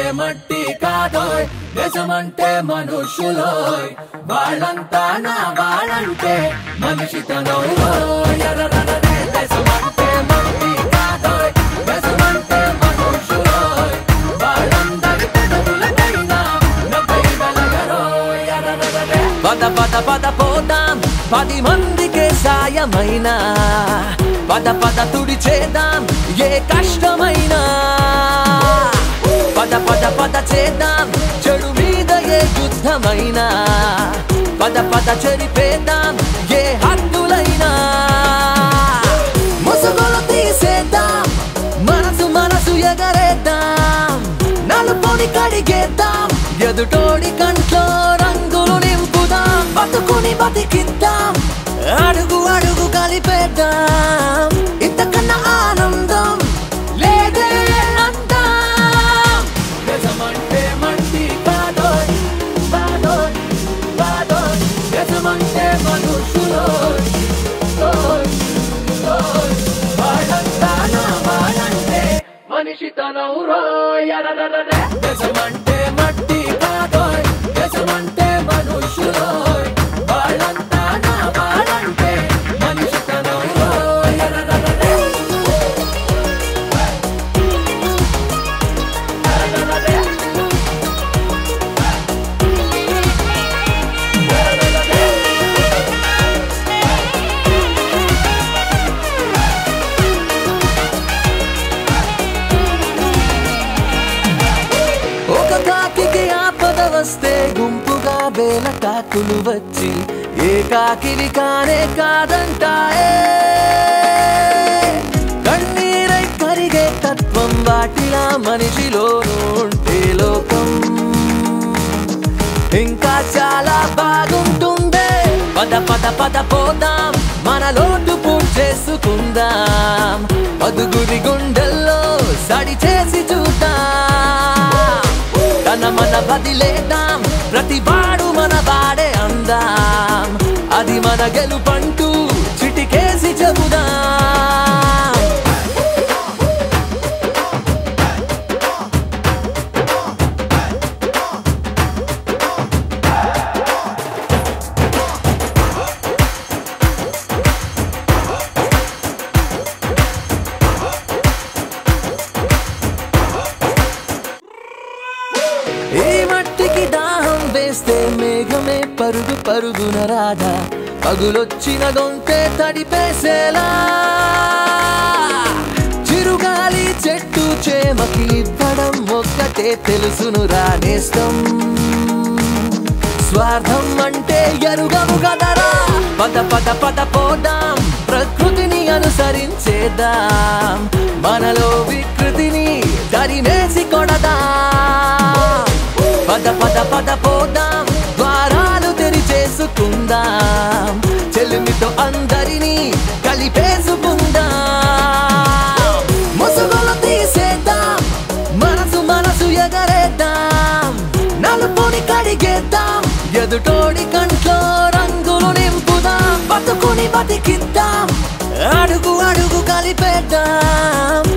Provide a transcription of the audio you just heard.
మట్టి కాదోయ్ దేశమంటే మనుషులోయ్ వాళ్ళంతా నా వాళ్ళంటే మనిషితనోయ్ దేశమంటే మట్టి కాదోయ్ దేశమంటే మనుషులోయ్ వాళ్ళందరి పెదవులకైనా నవ్వై వెలగరోయ్ పద పద పద పోదాం 10 మందికే సాయమైనా పద పద తుడిచేద్దాం ఏ కష్టమైనా పద పద పద చేద్దాం చెడు మీద ఏ యుద్ధమైనా పద పద చెరిపేద్దాం ఏ హద్దులైనా ముసుగులు తీసేద్దాం మనసు మనసు ఎగరేద్దాం నలుపుని కడిగేద్దాం ఎదుటోడి కంట్లో రంగులు నింపుదాం బతుకుని బతికిద్దాం అడుగు అడుగు కలిపేద్దాం ఇంతకన్నా ఆనందం లేదే అందాం దేశమంటే మట్టి కాదోయ్ కాదోయ్ కాదోయ్ దేశమంటే మనుషులోయ్ వాళ్ళంతా నా వాళ్ళంటే మనిషితనౌరోయ్ దేశమంటే మట్టి కాదోయ్ దేశమంటే మనుషులోయ్ వాళ్ళంతా నా వాళ్ళంటే మనిషితనౌరోయ్ ఒక కాకికి ఆపద వస్తే గుంపుగా వేల కాకులు వచ్చి ఏ కాకిని కానే కాదంటాయే కన్నీరై కరిగే తత్వం వాటిలా మనిషిలోనూ ఉంటే లోకం ఇంకా చాలా బాగుంటుందే పద పద పద పోదాం మన లోటు పూడ్చేసుకుందాం పదుగురి గుండెల్లో సడి చేసి చూద్దాం తన మన బదిలేద్దాం ప్రతివాడు మన వాడే అందాం అది మన గెలుపంటూ చిటికేసి చెబుదాం ఈ మట్టికి దాహం వేస్తే మేఘమే పరుగు పరుగున రాదా పగులొచ్చిన గొంతే తడిపేసేలా చిరుగాలి చెట్టు చేమకి ఇవ్వడం ఒక్కటే తెలుసును రానేస్తం స్వార్థం అంటే ఎరుగము కదరా పద పద పద పోదాం ప్రకృతిని అనుసరించేద్దాం మనలో వికృతిని తరిమేసి కొడదాం పద పద పద పోదాం ద్వారాలు తెరిచేసుకుందాం చెలిమితో అందరినీ కలిపేసుకుందాం ముసుగులు తీసేద్దాం మనసు మనసు ఎగరేద్దాం నలుపుని కడిగేద్దాం ఎదుటోడి కంట్లో రంగులు నింపుదాం బతుకుని బతికిద్దాం అడుగు అడుగు కలిపేద్దాం